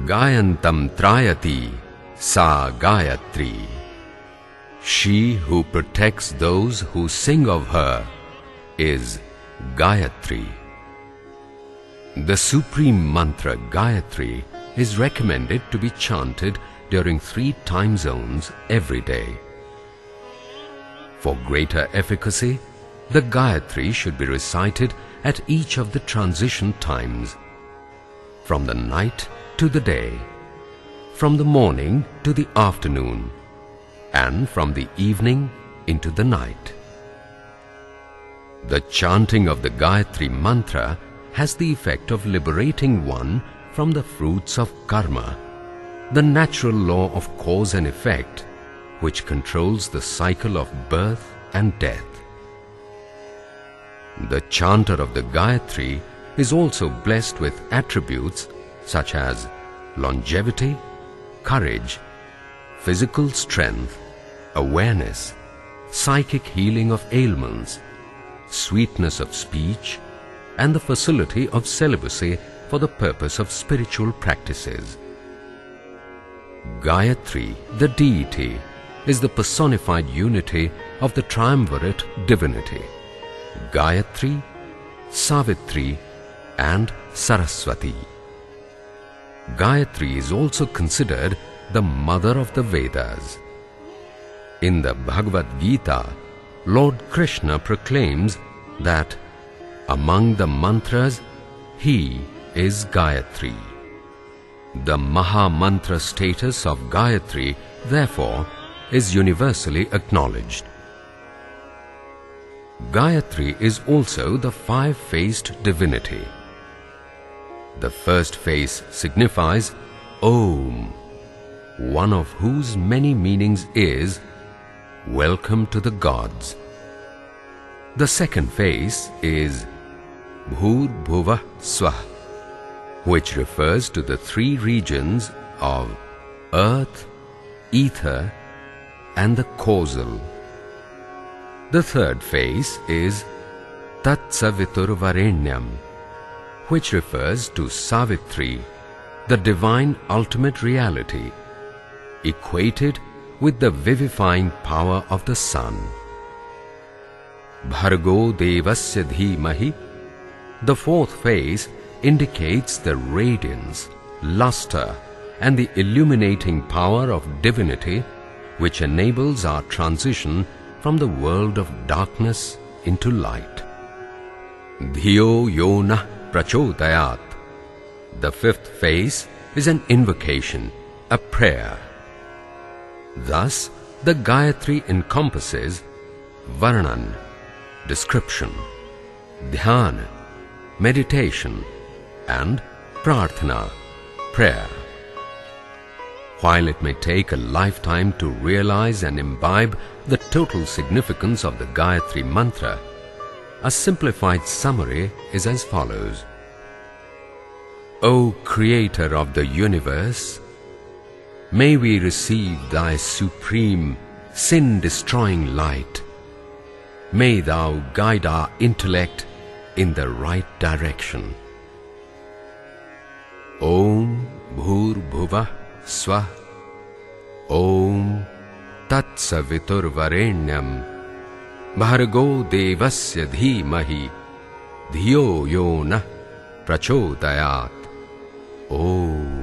Gayantam Trayati Sa Gayatri. She who protects those who sing of her is Gayatri. The supreme mantra Gayatri is recommended to be chanted during 3 time zones every day. For greater efficacy, the Gayatri should be recited at each of the transition times, from the night to the day, from the morning to the afternoon, and from the evening into the night. The chanting of the Gayatri mantra has the effect of liberating one from the fruits of karma, the natural law of cause and effect, which controls the cycle of birth and death. The chanter of the Gayatri is also blessed with attributes such as longevity, courage, physical strength, awareness, psychic healing of ailments, sweetness of speech, and the facility of celibacy for the purpose of spiritual practices. Gayatri, the deity, is the personified unity of the triumvirate divinity, Gayatri, Savitri, and Saraswati. Gayatri is also considered the mother of the Vedas. In the Bhagavad Gita, Lord Krishna proclaims that among the mantras, he is Gayatri. The Maha Mantra status of Gayatri, therefore, is universally acknowledged. Gayatri is also the 5-faced divinity. The first face signifies Om, one of whose many meanings is welcome to the gods. The second face is Bhur Bhuva Swah, which refers to the 3 regions of earth, ether, and the causal. The third face is Tat Savitur Varenyam, which refers to Savitri, the divine ultimate reality, equated with the vivifying power of the sun. Bhargo Devasya Dhimahi. The fourth face indicates the radiance, luster, and the illuminating power of divinity, which enables our transition from the world of darkness into light. Dhiyo Yona Prachodayat. The fifth face is an invocation, a prayer. Thus, the Gayatri encompasses Varnan, description, Dhyana, meditation, and Prarthana, prayer. While it may take a lifetime to realize and imbibe the total significance of the Gayatri mantra, a simplified summary is as follows. O Creator of the universe, may we receive Thy supreme, sin-destroying light. May Thou guide our intellect in the right direction. Om Bhur Bhuva Swah. Om Tat Savitur Varenyam. Bhargo Devasya Dhimahi. Dhiyo Yona Prachodayat. Om.